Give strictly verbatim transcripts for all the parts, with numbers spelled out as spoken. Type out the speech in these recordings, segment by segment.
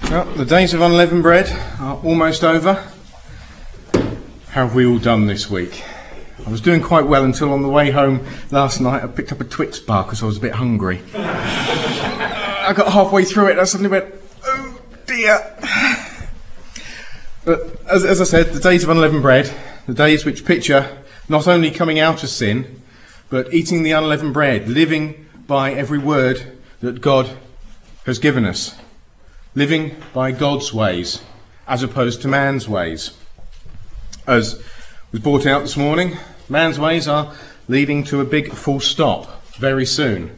Well, the days of unleavened bread are almost over. How have we all done this week? I was doing quite well until on the way home last night I picked up a Twix bar because I was a bit hungry. I got halfway through it and I suddenly went, oh dear. But as, as I said, the days of unleavened bread, the days which picture not only coming out of sin, but eating the unleavened bread, living by every word that God has given us. Living by God's ways, as opposed to man's ways. As was brought out this morning, man's ways are leading to a big full stop very soon.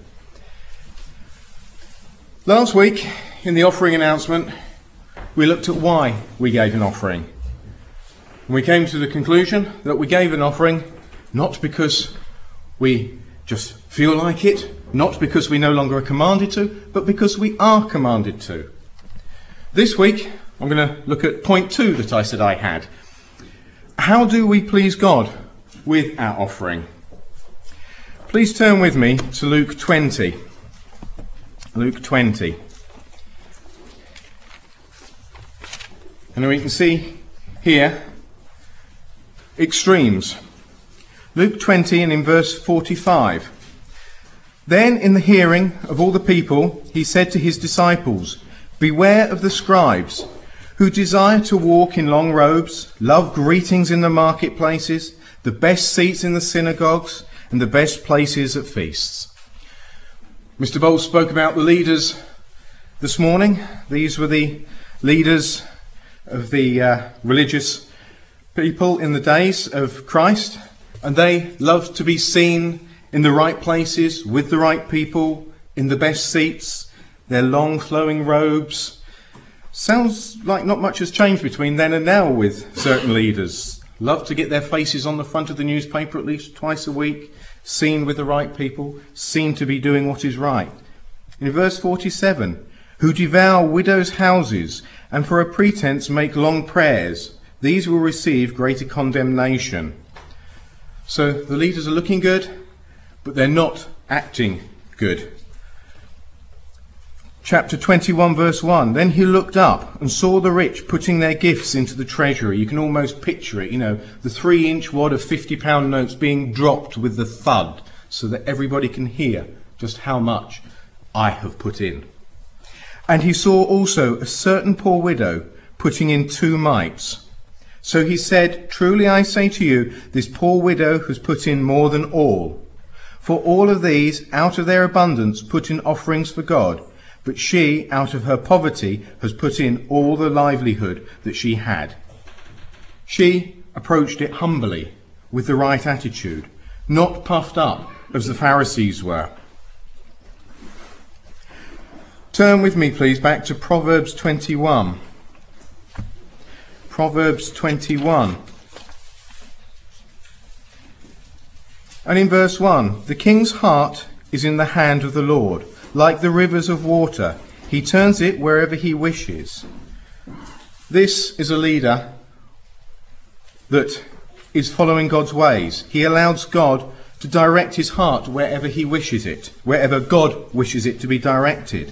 Last week, in the offering announcement, we looked at why we gave an offering. And we came to the conclusion that we gave an offering not because we just feel like it, not because we no longer are commanded to, but because we are commanded to. This week, I'm going to look at point two that I said I had. How do we please God with our offering? Please turn with me to Luke twenty. Luke twenty. And we can see here extremes. Luke twenty and in verse forty-five. Then in the hearing of all the people, he said to his disciples, beware of the scribes, who desire to walk in long robes, love greetings in the marketplaces, the best seats in the synagogues, and the best places at feasts. Mister Bowles spoke about the leaders this morning. These were the leaders of the uh, religious people in the days of Christ, and they loved to be seen in the right places, with the right people, in the best seats, their long flowing robes. Sounds like not much has changed between then and now with certain leaders. Love to get their faces on the front of the newspaper at least twice a week, seen with the right people, seen to be doing what is right. In verse forty-seven, who devour widows' houses and for a pretense make long prayers, these will receive greater condemnation. So the leaders are looking good, but they're not acting good. Chapter twenty-one, verse one. Then he looked up and saw the rich putting their gifts into the treasury. You can almost picture it, you know, the three-inch wad of fifty-pound notes being dropped with the thud so that everybody can hear just how much I have put in. And he saw also a certain poor widow putting in two mites. So he said, truly I say to you, this poor widow has put in more than all. For all of these, out of their abundance, put in offerings for God. But she, out of her poverty, has put in all the livelihood that she had. She approached it humbly, with the right attitude, not puffed up as the Pharisees were. Turn with me, please, back to Proverbs twenty-one. Proverbs twenty-one. And in verse one, the king's heart is in the hand of the Lord. Like the rivers of water, he turns it wherever he wishes. This is a leader that is following God's ways. He allows God to direct his heart wherever he wishes it, wherever God wishes it to be directed.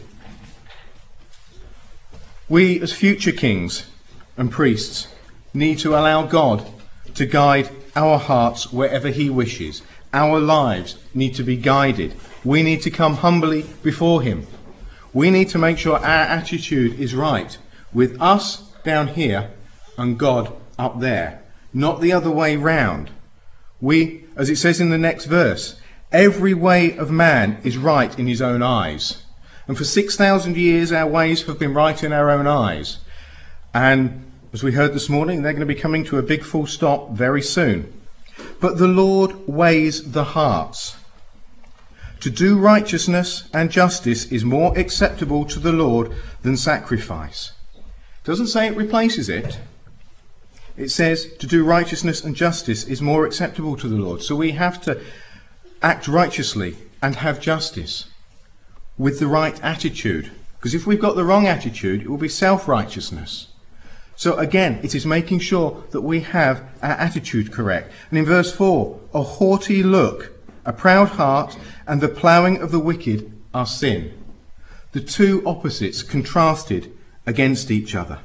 We, as future kings and priests, need to allow God to guide our hearts wherever he wishes. Our lives need to be guided. We need to come humbly before him. We need to make sure our attitude is right, with us down here and God up there, not the other way round. We, as it says in the next verse, every way of man is right in his own eyes. And for six thousand years our ways have been right in our own eyes. And as we heard this morning, they're going to be coming to a big full stop very soon. But the Lord weighs the hearts. To do righteousness and justice is more acceptable to the Lord than sacrifice. It doesn't say it replaces it. It says to do righteousness and justice is more acceptable to the Lord. So we have to act righteously and have justice with the right attitude. Because if we've got the wrong attitude, it will be self-righteousness. So again, it is making sure that we have our attitude correct. And in verse four, a haughty look, a proud heart, and the ploughing of the wicked are sin. The two opposites contrasted against each other.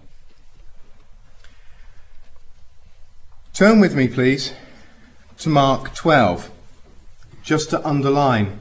Turn with me, please, to Mark twelve, just to underline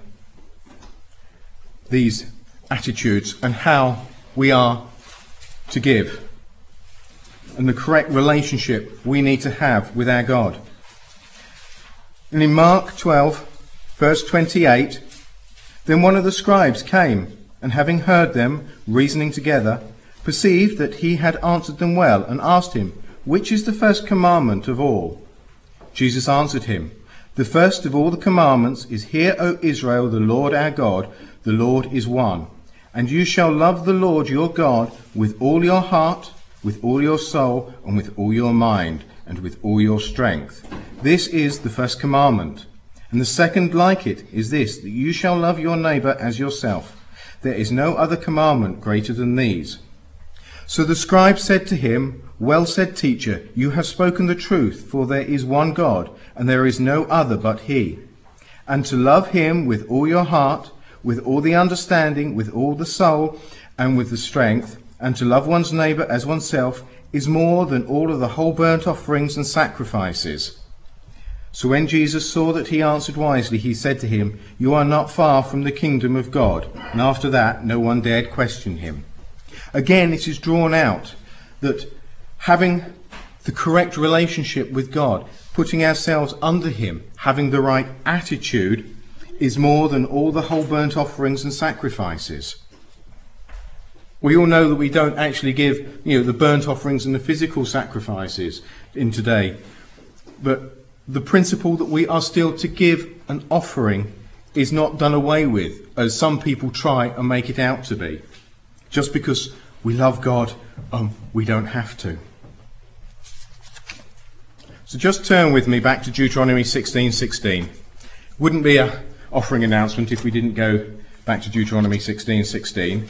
these attitudes and how we are to give, and the correct relationship we need to have with our God. And in Mark twelve, verse twenty-eight, then one of the scribes came, and having heard them reasoning together, perceived that he had answered them well, and asked him, which is the first commandment of all? Jesus answered him, the first of all the commandments is, Hear, O Israel, the Lord our God, the Lord is one. And you shall love the Lord your God with all your heart, with all your soul, and with all your mind, and with all your strength. This is the first commandment. And the second like it is this, that you shall love your neighbour as yourself. There is no other commandment greater than these. So the scribe said to him, Well said, teacher, you have spoken the truth, for there is one God, and there is no other but he. And to love him with all your heart, with all the understanding, with all the soul, and with the strength, and to love one's neighbour as oneself, is more than all of the whole burnt offerings and sacrifices. So when Jesus saw that he answered wisely, he said to him, You are not far from the kingdom of God. And after that, no one dared question him. Again, it is drawn out that having the correct relationship with God, putting ourselves under him, having the right attitude, is more than all the whole burnt offerings and sacrifices. We all know that we don't actually give, you know, the burnt offerings and the physical sacrifices in today. But the principle that we are still to give an offering is not done away with, as some people try and make it out to be. Just because we love God, um, we don't have to. So just turn with me back to Deuteronomy sixteen sixteen. Wouldn't be a offering announcement if we didn't go back to Deuteronomy sixteen sixteen.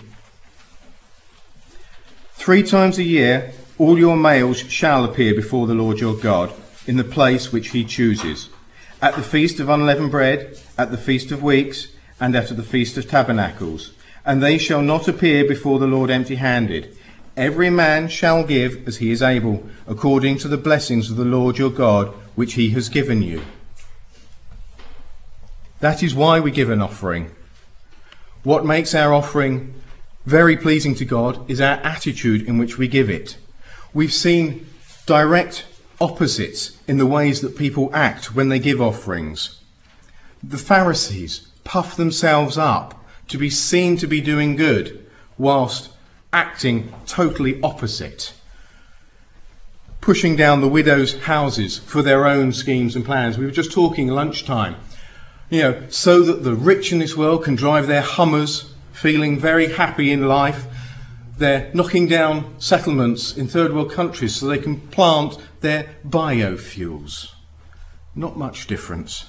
Three times a year all your males shall appear before the Lord your God in the place which he chooses, at the feast of unleavened bread, at the feast of weeks, and at the feast of tabernacles. And they shall not appear before the Lord empty-handed. Every man shall give as he is able, according to the blessings of the Lord your God, which he has given you. That is why we give an offering. What makes our offering very pleasing to God is our attitude in which we give it. We've seen direct opposites in the ways that people act when they give offerings. The Pharisees puff themselves up to be seen to be doing good, whilst acting totally opposite, pushing down the widows' houses for their own schemes and plans. We were just talking lunchtime, you know, so that the rich in this world can drive their Hummers, feeling very happy in life. They're knocking down settlements in third world countries so they can plant their biofuels. Not much difference.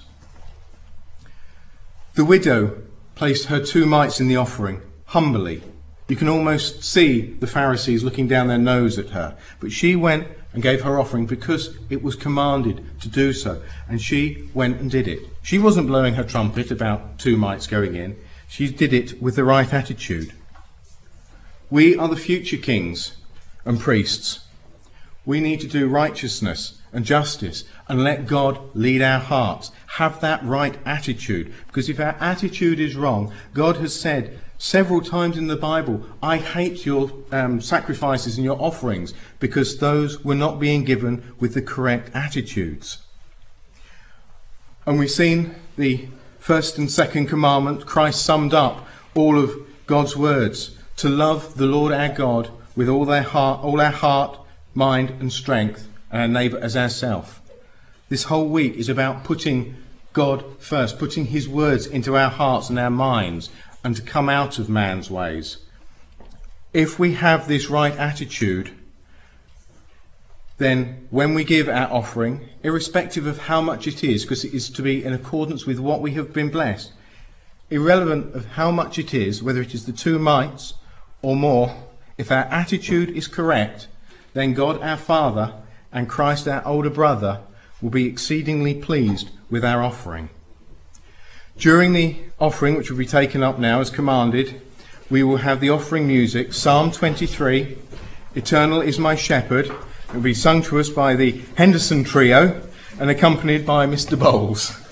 The widow placed her two mites in the offering, humbly. You can almost see the Pharisees looking down their nose at her. But she went and gave her offering because it was commanded to do so. And she went and did it. She wasn't blowing her trumpet about two mites going in. She did it with the right attitude. We are the future kings and priests. We need to do righteousness and justice and let God lead our hearts. Have that right attitude. Because if our attitude is wrong, God has said several times in the Bible, I hate your um, sacrifices and your offerings, because those were not being given with the correct attitudes. And we've seen the first and second commandment. Christ summed up all of God's words, to love the Lord our God with all their heart, all our heart, mind and strength, and our neighbour as ourselves. This whole week is about putting God first, putting his words into our hearts and our minds, and to come out of man's ways. If we have this right attitude, then when we give our offering, irrespective of how much it is, because it is to be in accordance with what we have been blessed, irrelevant of how much it is, whether it is the two mites or more, if our attitude is correct, then God our Father and Christ our older brother will be exceedingly pleased with our offering. During the offering, which will be taken up now as commanded, we will have the offering music, Psalm twenty-three, Eternal is My Shepherd. It will be sung to us by the Henderson Trio and accompanied by Mister Bowles.